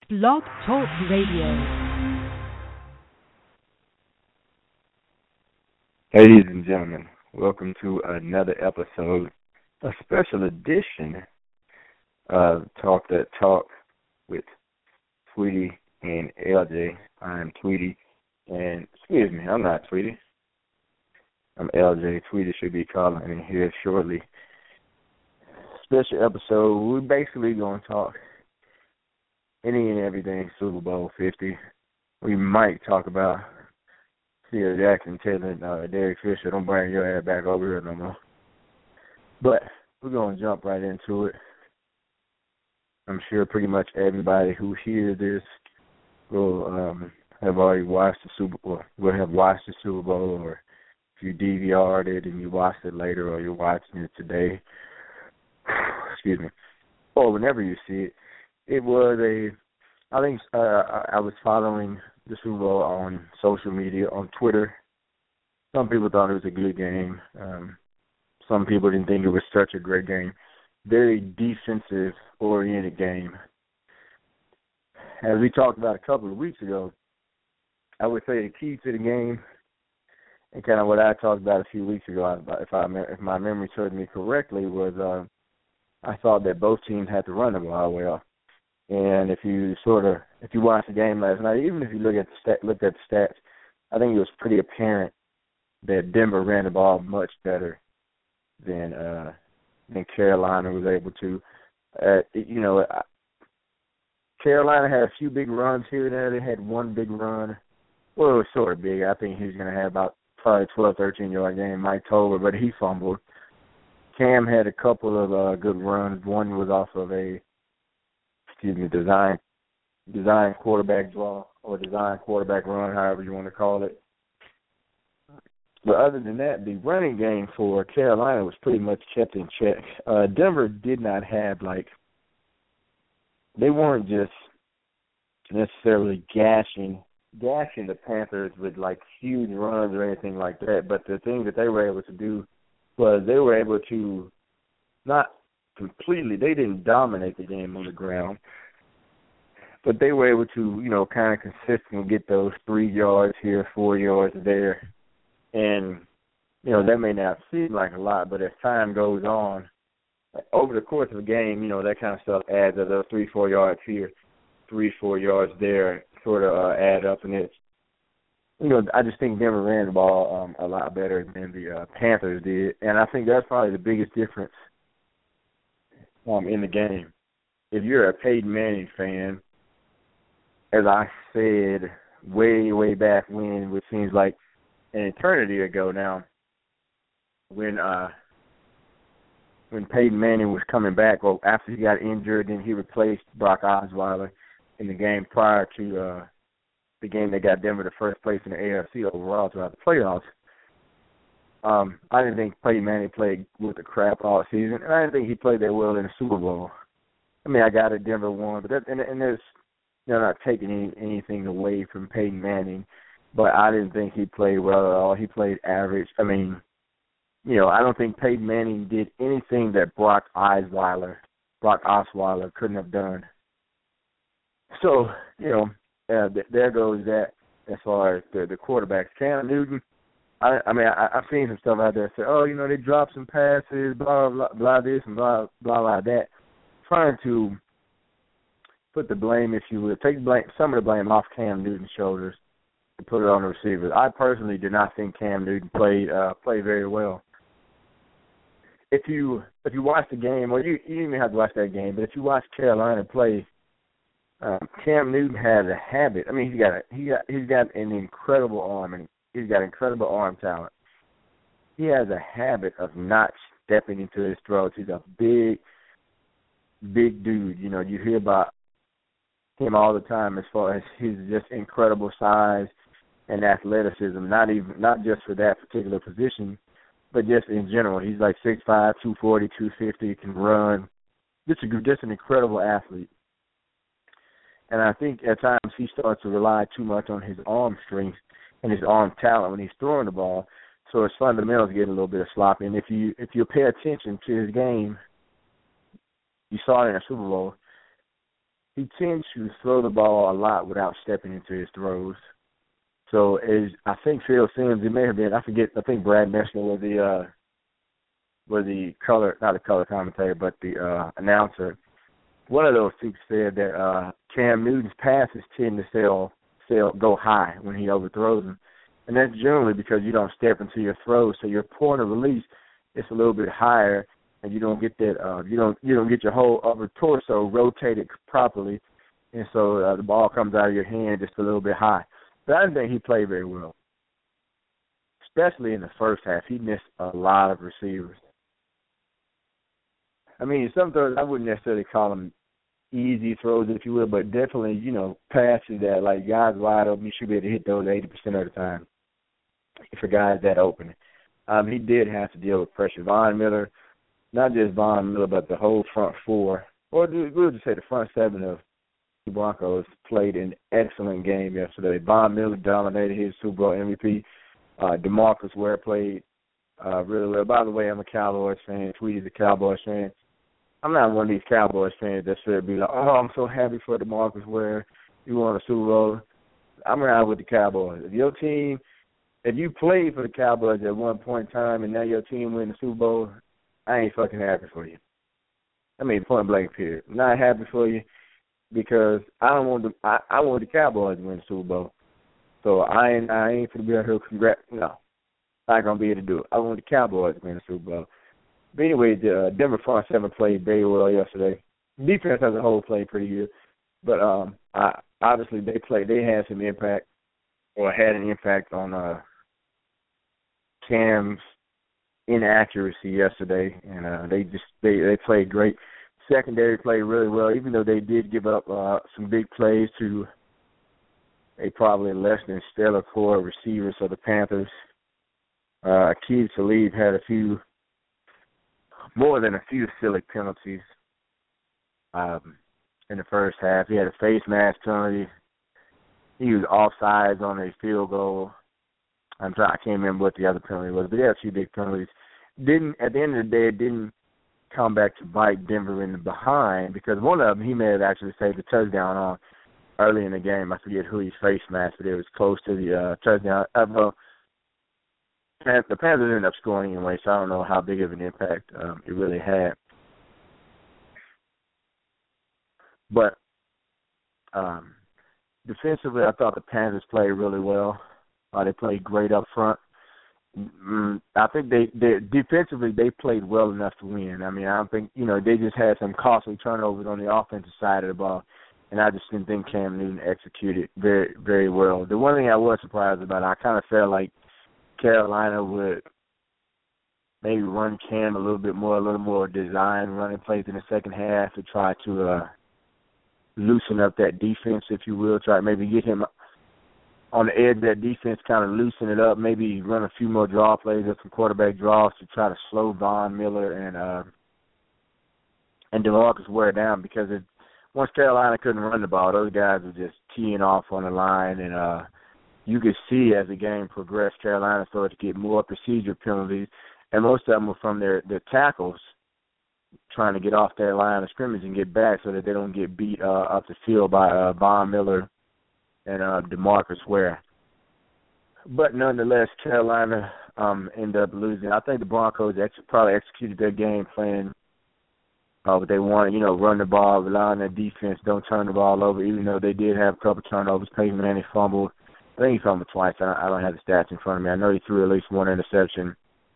Blog Talk Radio. Ladies and gentlemen, welcome to another episode, a special edition of Talk That Talk with Tweety and LJ. I'm Tweety, and excuse me, I'm not Tweety. I'm LJ. Tweety should be calling in here shortly. Special episode, we're basically going to talk any and everything Super Bowl 50. We might talk about Phil Jackson telling Derek Fisher, don't bring your ass back over here no more. But we're going to jump right into it. I'm sure pretty much everybody who hears this will have already watched the Super Bowl, will have watched the Super Bowl, or if you DVR'd it and you watched it later, or you're watching it today, excuse me, or whenever you see it. It was I was following the Super Bowl on social media, on Twitter. Some people thought it was a good game. Some people didn't think it was such a great game. Very defensive-oriented game. As we talked about a couple of weeks ago, I would say the key to the game, and kind of what I talked about a few weeks ago, if my memory serves me correctly, was I thought that both teams had to run the ball well. And if you watch the game last night, even if you looked at the stats, I think it was pretty apparent that Denver ran the ball much better than Carolina was able to. Carolina had a few big runs here and there. They had one big run. Well, it was sort of big. I think he was going to have about probably 12, 13-yard game, Mike Tolbert, but he fumbled. Cam had a couple of good runs. One was off of a design quarterback draw or design quarterback run, however you want to call it. But other than that, the running game for Carolina was pretty much kept in check. Denver did not have, they weren't just necessarily gashing the Panthers with, huge runs or anything like that. But the thing that they were able to do was they were able to not completely, they didn't dominate the game on the ground, but they were able to, kind of consistently get those 3 yards here, 4 yards there. And, that may not seem like a lot, but as time goes on, over the course of a game, that kind of stuff adds up. Those 3, 4 yards here, 3, 4 yards there sort of add up. And it's, I just think Denver ran the ball a lot better than the Panthers did. And I think that's probably the biggest difference in the game. If you're a Peyton Manning fan, as I said way, way back when, which seems like an eternity ago now, when Peyton Manning was coming back, well, after he got injured, then he replaced Brock Osweiler in the game prior to the game that got Denver to first place in the AFC overall throughout the playoffs. I didn't think Peyton Manning played with the crap all season, and I didn't think he played that well in the Super Bowl. I mean, I got it, Denver won, but there's not taking anything away from Peyton Manning, but I didn't think he played well at all. He played average. I mean, I don't think Peyton Manning did anything that Brock Osweiler couldn't have done. So, there goes that as far as the quarterbacks. Cam Newton, I've seen some stuff out there say, they dropped some passes, blah, blah, blah, this and blah, blah, blah, that. Trying to put the blame, if you will, some of the blame off Cam Newton's shoulders and put it on the receivers. I personally did not think Cam Newton played very well. If you watch the game, well, you didn't even have to watch that game, but if you watch Carolina play, Cam Newton has a habit. I mean, he's got an incredible arm, and he's got incredible arm talent. He has a habit of not stepping into his throws. He's a big dude. You hear about him all the time as far as his just incredible size and athleticism. Not just for that particular position, but just in general. He's like 6'5", 240, 250, can run. Just an incredible athlete. And I think at times he starts to rely too much on his arm strength and his arm talent when he's throwing the ball. So his fundamentals get a little bit sloppy. And if you pay attention to his game, you saw it in the Super Bowl, he tends to throw the ball a lot without stepping into his throws. So I think Phil Simms, it may have been, I think Brad Messner was the color, not the color commentator, but the announcer. One of those two said that Cam Newton's passes tend to go high when he overthrows them. And that's generally because you don't step into your throws, so your point of release is a little bit higher, and you don't get that you don't get your whole upper torso rotated properly, and so the ball comes out of your hand just a little bit high. But I didn't think he played very well, especially in the first half. He missed a lot of receivers. I mean, some throws I wouldn't necessarily call them easy throws, if you will, but definitely, passes that, like, guys wide open, you should be able to hit those 80% of the time for guys that open. He did have to deal with pressure. Von Miller, not just Von Miller, but the whole front four, or we'll just say the front seven of the Broncos played an excellent game yesterday. Von Miller dominated his Super Bowl MVP. DeMarcus Ware played really well. By the way, I'm a Cowboys fan. Tweety's a Cowboys fan. I'm not one of these Cowboys fans that should be like, oh, I'm so happy for DeMarcus Ware. You won a Super Bowl. I'm around with the Cowboys. If you played for the Cowboys at one point in time and now your team win the Super Bowl, I ain't fucking happy for you. I mean, point blank period. I'm not happy for you because I want the Cowboys to win the Super Bowl. So I ain't going to be out here congrats. No, I'm not going to be able to do it. I want the Cowboys to win the Super Bowl. But anyway, the Denver front seven played very well yesterday. Defense as a whole played pretty good. But obviously they had some impact or had an impact on Cam's inaccuracy yesterday, and they played great. Secondary played really well, even though they did give up some big plays to a probably less than stellar core of receivers of the Panthers. Aqib Talib had more than a few silly penalties in the first half. He had a face mask penalty. He was offsides on a field goal. I can't remember what the other penalty was, but he had a few big penalties. At the end of the day, it didn't come back to bite Denver in the behind because one of them he may have actually saved a touchdown on early in the game. I forget who he face masked, but it was close to the touchdown. The Panthers ended up scoring anyway, so I don't know how big of an impact it really had. But defensively, I thought the Panthers played really well. They played great up front. I think they defensively they played well enough to win. I mean, I don't think they just had some costly turnovers on the offensive side of the ball, and I just didn't think Cam Newton executed very, very well. The one thing I was surprised about, I kind of felt like Carolina would maybe run Cam a little more design running plays in the second half to try to loosen up that defense, if you will, try to maybe get him on the edge of that defense, kind of loosen it up, maybe run a few more draw plays or some quarterback draws to try to slow Von Miller and DeMarcus Ware down because once Carolina couldn't run the ball, those guys were just teeing off on the line, and you could see as the game progressed, Carolina started to get more procedure penalties, and most of them were from their tackles trying to get off their line of scrimmage and get back so that they don't get beat up the field by Von Miller and DeMarcus Ware. But nonetheless, Carolina ended up losing. I think the Broncos probably executed their game plan. But they wanted, run the ball, rely on their defense, don't turn the ball over, even though they did have a couple turnovers. Peyton Manning fumbled. I think he fumbled twice. I don't have the stats in front of me. I know he threw at least one interception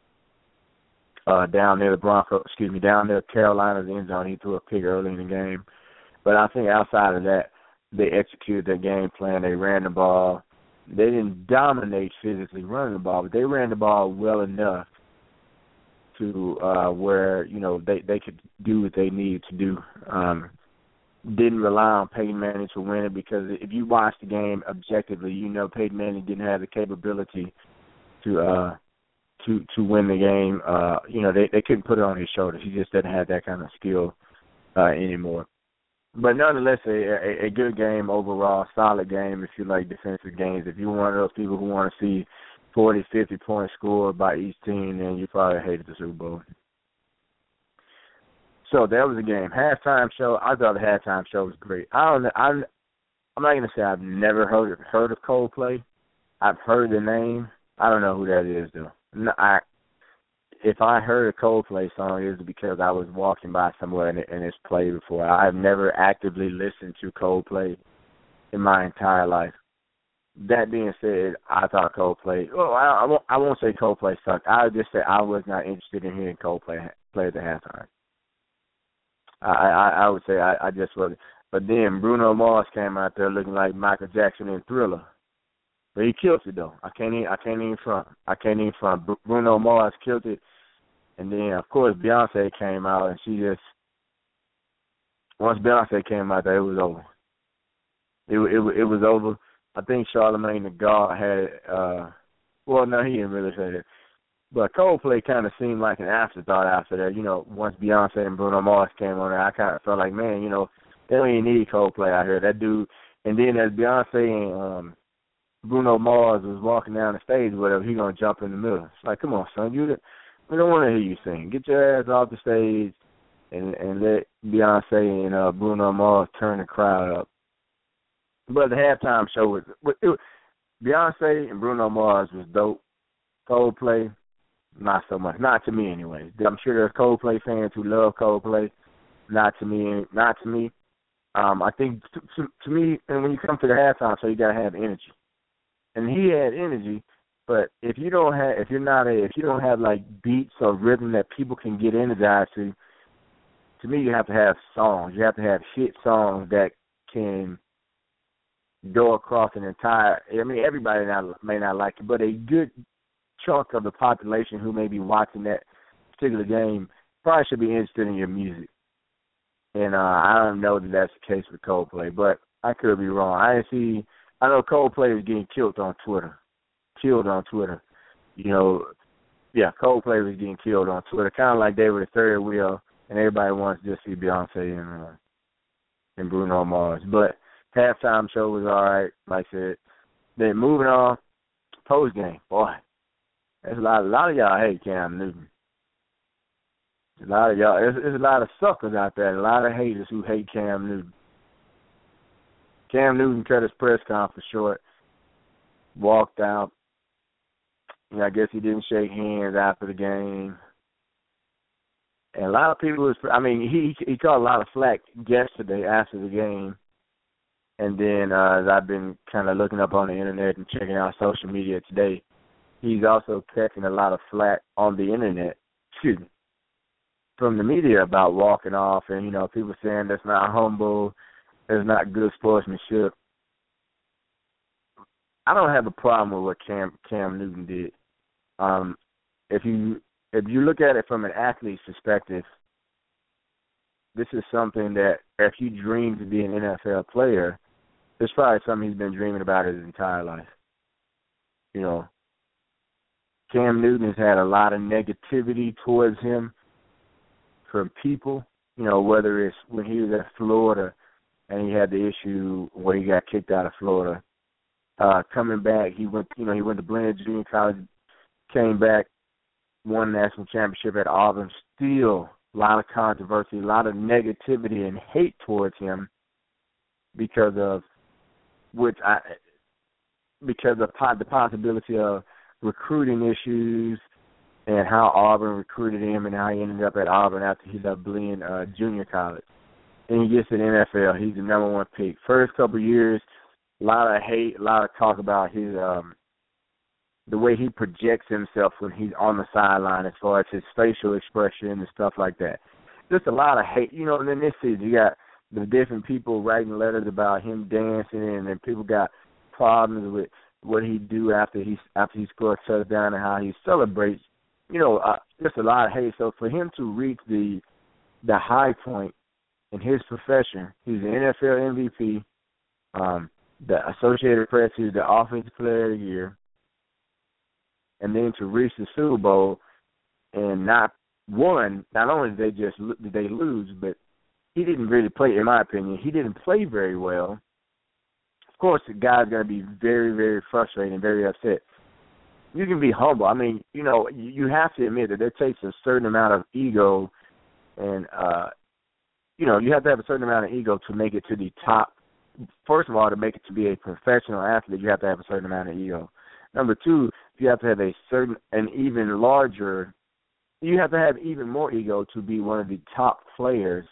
down near Carolina's end zone. He threw a pick early in the game. But I think outside of that, they executed their game plan. They ran the ball. They didn't dominate physically running the ball, but they ran the ball well enough to where, they could do what they needed to do. Didn't rely on Peyton Manning to win it because if you watch the game objectively, Peyton Manning didn't have the capability to win the game. They couldn't put it on his shoulders. He just didn't have that kind of skill anymore. But nonetheless, a good game overall, solid game if you like defensive games. If you're one of those people who want to see 40, 50 points scored by each team, then you probably hated the Super Bowl. So that was the game. Halftime show. I thought the halftime show was great. I'm not gonna say I've never heard of Coldplay. I've heard the name. I don't know who that is though. No, if I heard a Coldplay song, it was because I was walking by somewhere and it's played before. I've never actively listened to Coldplay in my entire life. That being said, I thought Coldplay. Well, I won't say Coldplay sucked. I would just say I was not interested in hearing Coldplay play at the halftime. I would say I just wasn't. But then Bruno Mars came out there looking like Michael Jackson in Thriller. But he killed it though. I can't even front. Bruno Mars killed it. And then of course Beyonce came out and once Beyonce came out there, it was over. It was over. I think Charlamagne the God had well no, he didn't really say that. But Coldplay kind of seemed like an afterthought after that. Once Beyonce and Bruno Mars came on there, I kind of felt like, man, they don't even need Coldplay out here. That dude, and then as Beyonce and Bruno Mars was walking down the stage or whatever, he going to jump in the middle. It's like, come on, son, we don't want to hear you sing. Get your ass off the stage and let Beyonce and Bruno Mars turn the crowd up. But the halftime show was Beyonce and Bruno Mars was dope. Coldplay, not so much. Not to me, anyway. I'm sure there's Coldplay fans who love Coldplay. Not to me. I think to me, and when you come to the halftime show, you gotta have energy. And he had energy, but if you don't have like beats or rhythm that people can get energized to me, you have to have songs. You have to have hit songs that can go across an entire. I mean, everybody may not like it, but a good chunk of the population who may be watching that particular game probably should be interested in your music. And I don't know that that's the case with Coldplay, but I could be wrong. I know Coldplay is getting killed on Twitter. Yeah, Coldplay was getting killed on Twitter, kind of like they were the third wheel, and everybody wants to just see Beyonce and Bruno Mars. But halftime show was all right, like I said. Then moving on, post game, boy. There's a lot of y'all hate Cam Newton. A lot of y'all, there's a lot of suckers out there, a lot of haters who hate Cam Newton. Cam Newton cut his press conference short, walked out. I guess he didn't shake hands after the game. And a lot of people he caught a lot of flack yesterday after the game. And then as I've been kind of looking up on the internet and checking out social media today, he's also catching a lot of flack on the internet, from the media about walking off and, people saying that's not humble, that's not good sportsmanship. I don't have a problem with what Cam Newton did. If you look at it from an athlete's perspective, this is something that if you dream to be an NFL player, it's probably something he's been dreaming about his entire life. Cam Newton has had a lot of negativity towards him from people, whether it's when he was at Florida and he had the issue where he got kicked out of Florida. Coming back, he went to Blaine Junior College, came back, won the national championship at Auburn. Still a lot of controversy, a lot of negativity and hate towards him because of the possibility of recruiting issues and how Auburn recruited him and how he ended up at Auburn after he left Blaine Junior College. And he gets to the NFL. He's the number one pick. First couple of years, a lot of hate, a lot of talk about his the way he projects himself when he's on the sideline as far as his facial expression and stuff like that. Just a lot of hate. And then this season you got the different people writing letters about him dancing, and then people got problems with what he do after he scores a touchdown and how he celebrates. Just a lot of hate. So for him to reach the high point in his profession, he's an NFL MVP, the Associated Press, he's the Offensive Player of the Year, and then to reach the Super Bowl and not only did they lose, but he didn't really play, in my opinion, he didn't play very well. Of course, the guy's going to be very, very frustrated and very upset. You can be humble. I mean, you have to admit that it takes a certain amount of ego and you have to have a certain amount of ego to make it to the top. First of all, to make it to be a professional athlete, you have to have a certain amount of ego. Number two, you have to have you have to have even more ego to be one of the top players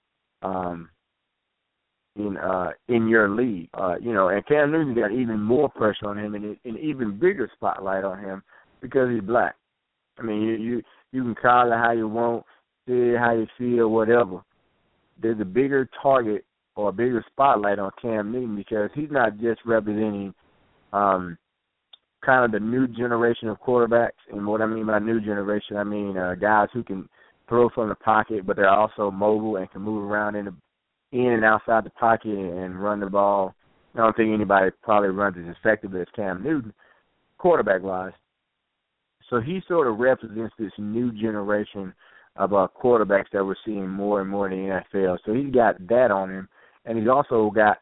in your league. And Cam Newton got even more pressure on him and an even bigger spotlight on him because he's black. I mean, you can call it how you want, say it how you feel, whatever. There's a bigger target or a bigger spotlight on Cam Newton because he's not just representing kind of the new generation of quarterbacks. And what I mean by new generation, I mean guys who can throw from the pocket, but they're also mobile and can move around in and outside the pocket and run the ball. I don't think anybody probably runs as effectively as Cam Newton, quarterback-wise. So he sort of represents this new generation of quarterbacks that we're seeing more and more in the NFL. So he's got that on him, and he's also got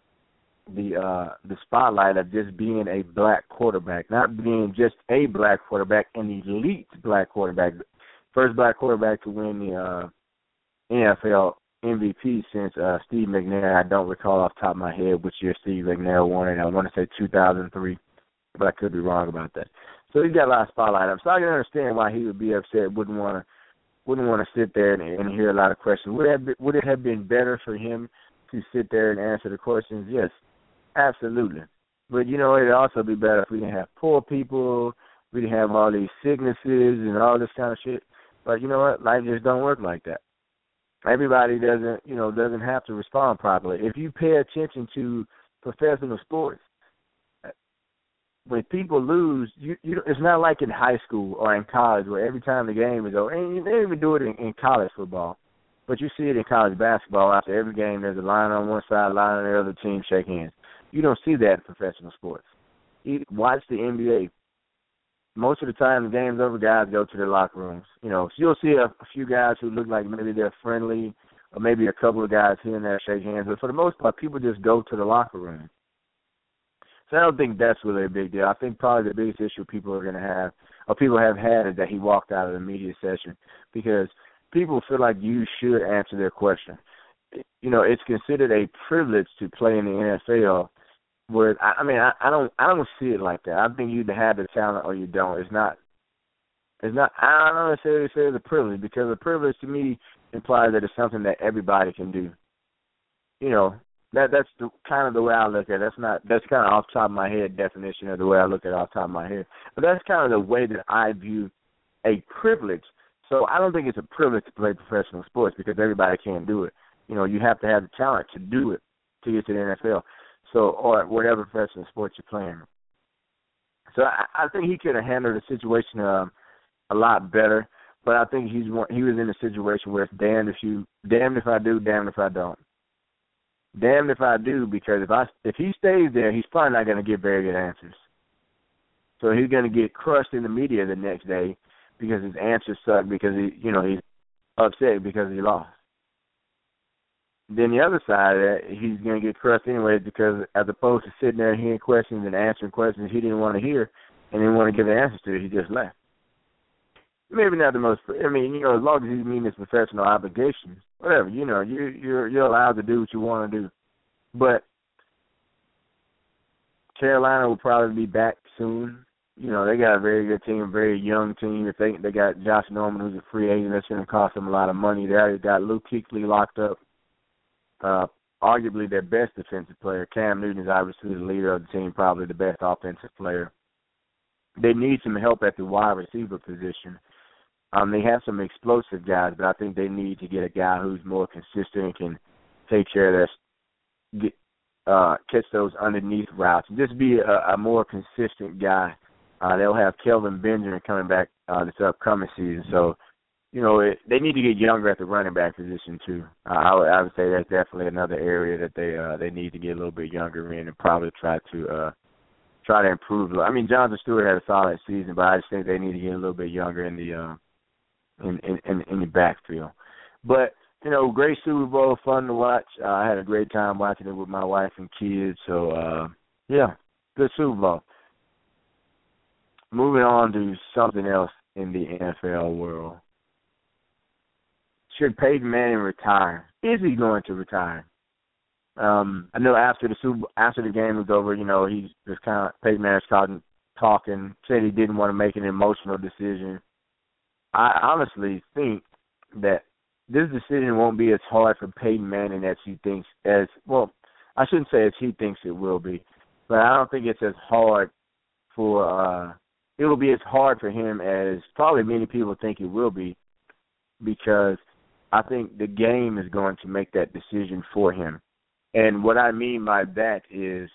the spotlight of just being a black quarterback, not being just a black quarterback, an elite black quarterback. First black quarterback to win the NFL MVP since Steve McNair. I don't recall off the top of my head which year Steve McNair won it. I want to say 2003, but I could be wrong about that. So he's got a lot of spotlight on him. So I can understand why he would be upset, wouldn't want to sit there and hear a lot of questions. Would it have been better for him to sit there and answer the questions? Yes, absolutely. But, it'd also be better if we didn't have poor people, we didn't have all these sicknesses and all this kind of shit. But you know what? Life just don't work like that. Everybody doesn't have to respond properly. If you pay attention to professional sports, when people lose, it's not like in high school or in college where every time the game is over, and they don't even do it in college football, but you see it in college basketball. After every game, there's a line on one side, line on the other, team shake hands. You don't see that in professional sports. Watch the NBA. Most of the time, the game's over, guys go to their locker rooms. So you'll see a few guys who look like maybe they're friendly, or maybe a couple of guys here and there shake hands. But for the most part, people just go to the locker room. So I don't think that's really a big deal. I think probably the biggest issue people are going to have, or people have had, is that he walked out of the media session because people feel like you should answer their question. It's considered a privilege to play in the NFL. Where I don't see it like that. I think you either have the talent or you don't. It's not. I don't necessarily say it's a privilege because a privilege to me implies that it's something that everybody can do. That's kind of the way I look at it. That's kind of off the top of my head definition of the way I look at it off the top of my head. But that's kind of the way that I view a privilege. So I don't think it's a privilege to play professional sports because everybody can't do it. You have to have the talent to do it to get to the NFL. So, or whatever professional sport you're playing. So I think he could have handled the situation a lot better. But I think he was in a situation where it's damned if I do, damned if I don't. Damned if I do, because if he stays there, he's probably not going to get very good answers. So he's going to get crushed in the media the next day because his answers suck because he's upset because he lost. Then the other side of that, he's going to get crushed anyway because as opposed to sitting there and hearing questions and answering questions he didn't want to hear and didn't want to give the answers to, he just left. Maybe not the most, as long as he's meeting his professional obligations, whatever, you're allowed to do what you want to do. But Carolina will probably be back soon. They got a very good team, a very young team. If they got Josh Norman, who's a free agent, that's going to cost them a lot of money. They already got Luke Kuechly locked up. Arguably their best defensive player. Cam Newton is obviously the leader of the team, probably the best offensive player. They need some help at the wide receiver position. They have some explosive guys, but I think they need to get a guy who's more consistent and can take care of catch those underneath routes and just be a more consistent guy. They'll have Kelvin Benjamin coming back this upcoming season, so they need to get younger at the running back position too. I would say that's definitely another area that they need to get a little bit younger in and probably try to improve. Jonathan Stewart had a solid season, but I just think they need to get a little bit younger in the backfield. But great Super Bowl, fun to watch. I had a great time watching it with my wife and kids. So good Super Bowl. Moving on to something else in the NFL world. should Peyton Manning retire? Is he going to retire? I know after the game was over, he was kind of Peyton Manning was talking, said he didn't want to make an emotional decision. I honestly think that this decision won't be as hard for Peyton Manning as he thinks. I shouldn't say as he thinks it will be, but I don't think it's as hard for. It will be as hard for him as probably many people think it will be, because I think the game is going to make that decision for him. And what I mean by that is,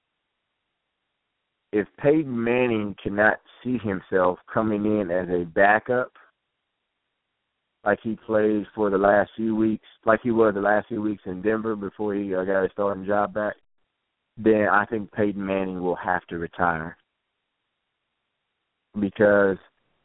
if Peyton Manning cannot see himself coming in as a backup, like he played for the last few weeks, like he was the last few weeks in Denver before he got his starting job back, then I think Peyton Manning will have to retire. Because,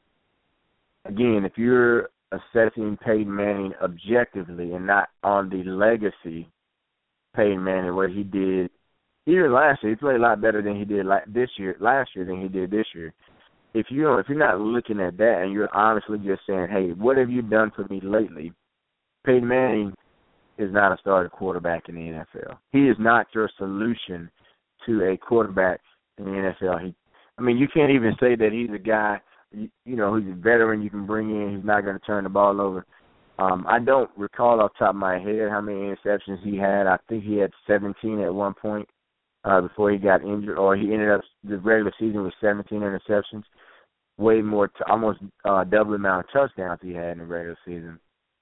again, if you're assessing Peyton Manning objectively and not on the legacy Peyton Manning, what he did even last year, he played a lot better than he did last year than he did this year. If you're not looking at that and you're honestly just saying, hey, what have you done for me lately? Peyton Manning is not a starting quarterback in the NFL. He is not your solution to a quarterback in the NFL. You can't even say that he's a guy, who's a veteran you can bring in. He's not going to turn the ball over. I don't recall off the top of my head how many interceptions he had. I think he had 17 at one point before he got injured, or he ended up the regular season with 17 interceptions, way more, almost double the amount of touchdowns he had in the regular season.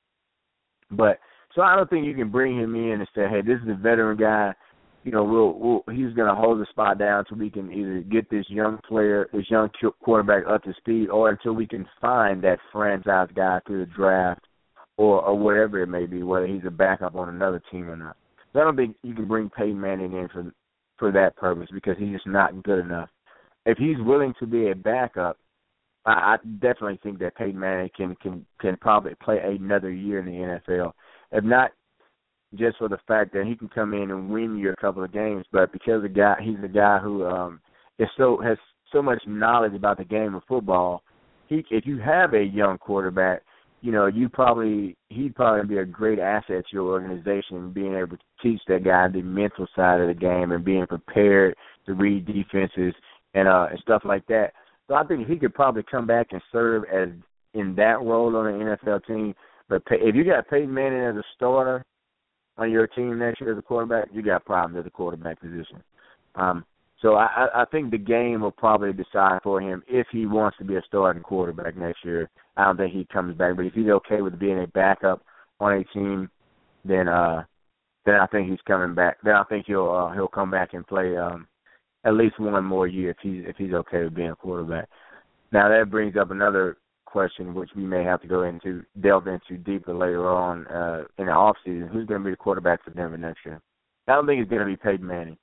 But so I don't think you can bring him in and say, hey, this is a veteran guy. He's going to hold the spot down until we can either get this young quarterback up to speed, or until we can find that franchise guy through the draft or whatever it may be, whether he's a backup on another team or not. So I don't think you can bring Peyton Manning in for that purpose, because he's just not good enough. If he's willing to be a backup, I definitely think that Peyton Manning can probably play another year in the NFL. If not just for the fact that he can come in and win you a couple of games, but because he's a guy who has so much knowledge about the game of football. If you have a young quarterback, he'd probably be a great asset to your organization, being able to teach that guy the mental side of the game and being prepared to read defenses and stuff like that. So I think he could probably come back and serve as in that role on an NFL team. But if you got Peyton Manning as a starter on your team next year as a quarterback, you got problems at the quarterback position. So I think the game will probably decide for him if he wants to be a starting quarterback next year. I don't think he comes back. But if he's okay with being a backup on a team, then I think he's coming back. Then I think he'll come back and play at least one more year if he's okay with being a quarterback. Now that brings up another question, which we may have to delve into deeper later on in the offseason. Who's going to be the quarterback for Denver next year? I don't think it's going to be Peyton Manning.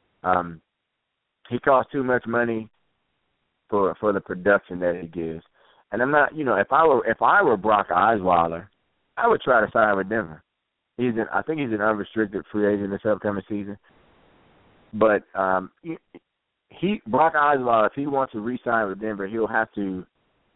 He costs too much money for the production that he gives. And I'm not, if I were Brock Osweiler, I would try to sign with Denver. I think he's an unrestricted free agent this upcoming season. But Brock Osweiler, if he wants to re-sign with Denver, there'll have to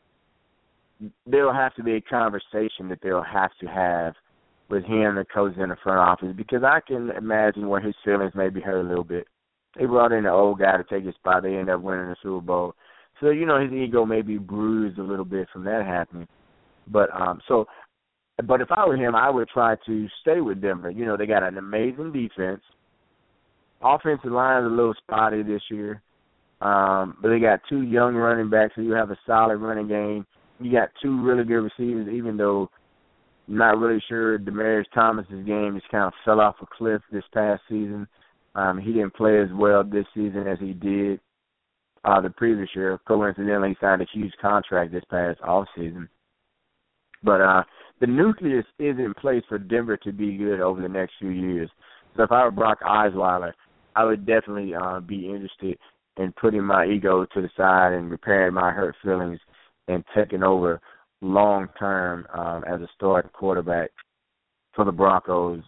be a conversation that they'll have to have with him and the coach in the front office, because I can imagine where his feelings may be hurt a little bit. They brought in an old guy to take his spot. They end up winning the Super Bowl. So, his ego may be bruised a little bit from that happening. But if I were him, I would try to stay with Denver. They got an amazing defense. Offensive line is a little spotty this year. But they got two young running backs, so you have a solid running game. You got two really good receivers, even though I'm not really sure Demaryius Thomas's game just kind of fell off a cliff this past season. He didn't play as well this season as he did the previous year. Coincidentally, he signed a huge contract this past offseason. But the nucleus is in place for Denver to be good over the next few years. So if I were Brock Osweiler, I would definitely be interested in putting my ego to the side and repairing my hurt feelings and taking over long-term as a starting quarterback for the Broncos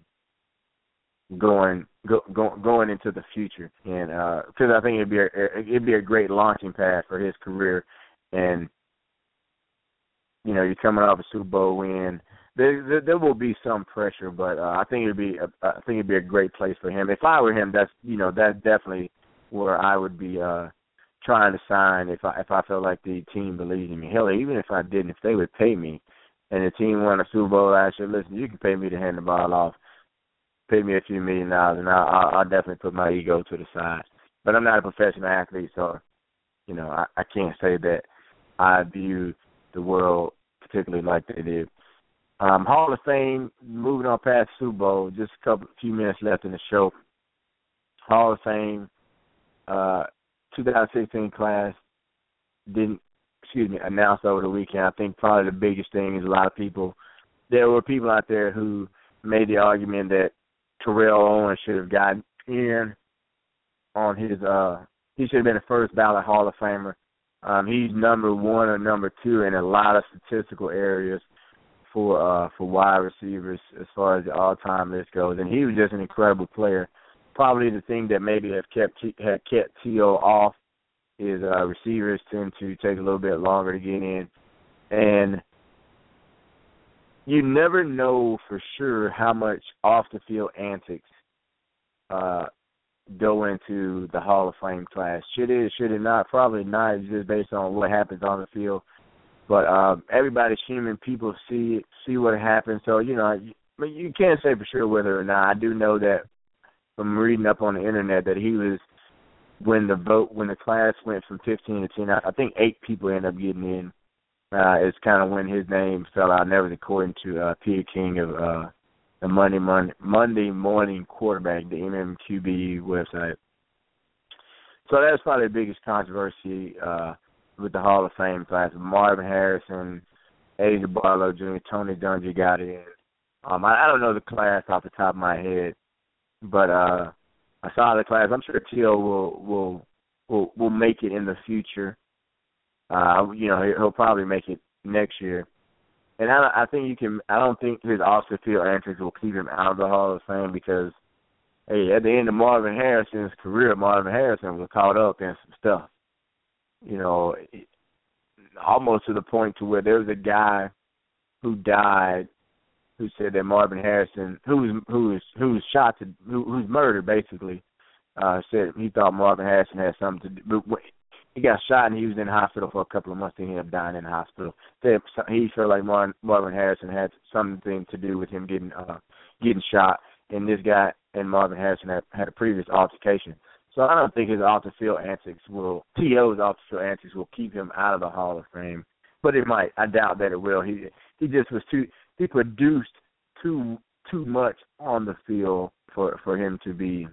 going into the future, and because I think it'd be a great launching pad for his career. And you're coming off a Super Bowl win. there will be some pressure, but I think it'd be a great place for him. If I were him, that's definitely where I would be trying to sign if I felt like the team believed in me. Hell, even if I didn't, if they would pay me, and the team won a Super Bowl last year, listen, you can pay me to hand the ball off, pay me a few $1 million, and I'll definitely put my ego to the side. But I'm not a professional athlete, so I can't say that I view the world particularly like they did. Hall of Fame, moving on past Super Bowl, just a few minutes left in the show. Hall of Fame, 2016 class announced over the weekend. I think probably the biggest thing is there were people out there who made the argument that Terrell Owens should have gotten in on his, he should have been a first ballot Hall of Famer. He's number 1 or number 2 in a lot of statistical areas for wide receivers as far as the all-time list goes, and he was just an incredible player. Probably the thing that maybe had kept T.O. off is receivers tend to take a little bit longer to get in, and you never know for sure how much off-the-field antics go into the Hall of Fame class. Should it not? Probably not. It's just based on what happens on the field. But everybody's human. People see what happens. So, you can't say for sure whether or not. I do know that from reading up on the Internet that he was, when the class went from 15 to 10, I think 8 people ended up getting in. It's kind of when his name fell out, and that was according to Peter King of the Monday Morning Quarterback, the MMQB website. So that's probably the biggest controversy with the Hall of Fame class. Marvin Harrison, Eddie Barlow Jr., Tony Dungy got in. I don't know the class off the top of my head, but I saw the class. I'm sure T.O. will make it in the future. He'll probably make it next year. And I don't think his off-the-field antics will keep him out of the Hall of Fame because, hey, at the end of Marvin Harrison's career, Marvin Harrison was caught up in some stuff. Almost to the point to where there was a guy who died who said that Marvin Harrison, who's murdered basically, said he thought Marvin Harrison had something to do. But he got shot and he was in the hospital for a couple of months. He ended up dying in the hospital. He felt like Marvin Harrison had something to do with him getting shot. And this guy and Marvin Harrison had a previous altercation. So I don't think his off-the-field antics T.O.'s off-the-field antics will keep him out of the Hall of Fame. But it might. I doubt that it will. He just was he produced too much on the field for him to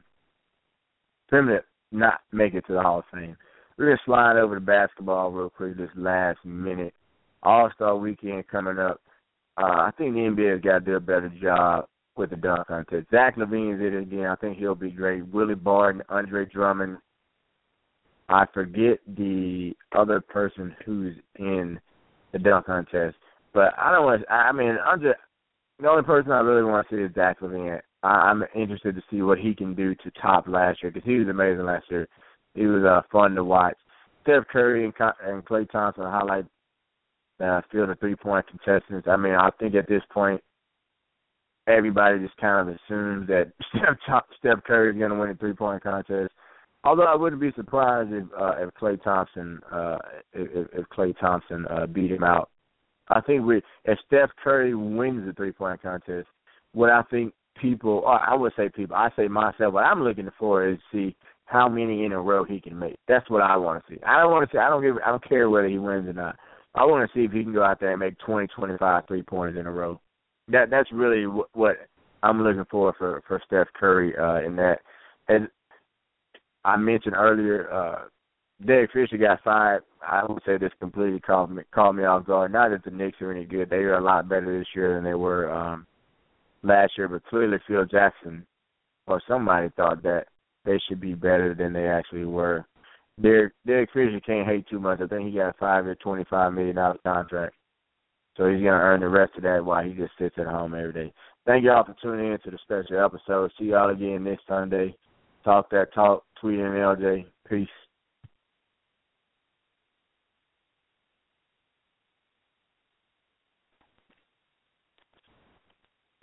not make it to the Hall of Fame. We're going to slide over to basketball real quick this last minute. All-Star Weekend coming up. I think the NBA has got to do a better job with the dunk contest. Zach LaVine did it again. I think he'll be great. Willie Barton, Andre Drummond. I forget the other person who's in the dunk contest. But the only person I really want to see is Zach LaVine. I'm interested to see what he can do to top last year because he was amazing last year. He was fun to watch. Steph Curry and Klay Thompson highlight field of three-point contestants. I think at this point, everybody just kind of assumes that Steph Curry is going to win the three-point contest. Although I wouldn't be surprised if Klay Thompson beat him out. I think if Steph Curry wins the three-point contest, what I think I say myself, what I'm looking for is see how many in a row he can make. That's what I want to see. I don't care whether he wins or not. I want to see if he can go out there and make 20, 25 3-pointers in a row. That's really what I'm looking for Steph Curry in that. And I mentioned earlier, Derek Fisher got fired. I would say this completely caught me off guard. Not that the Knicks are any good. They are a lot better this year than they were last year, but clearly Phil Jackson or somebody thought that they should be better than they actually were. Derek Fisher can't hate too much. I think he got a 5-year, $25 million contract. So he's going to earn the rest of that while he just sits at home every day. Thank y'all for tuning in to the special episode. See y'all again next Sunday. Talk that talk. Tweet and LJ. Peace.